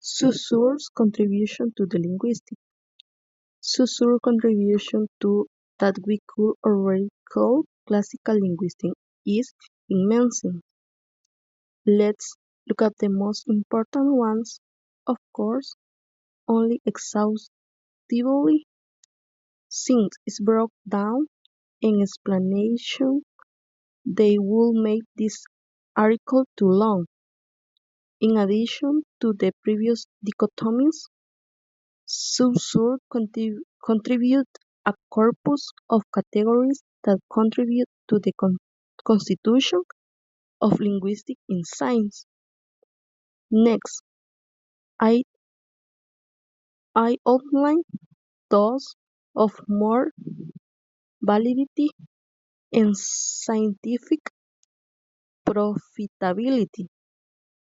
Saussure's contribution to the linguistic. Saussure's contribution to that we could already call classical linguistics is immense. Let's look at the most important ones, of course, only exhaustively, since it's broke down in explanation they would make this article too long. In addition to the previous dichotomies, Saussure contribute a corpus of categories that contribute to the constitution of linguistics in science. Next, I, I outline those of more validity and scientific profitability.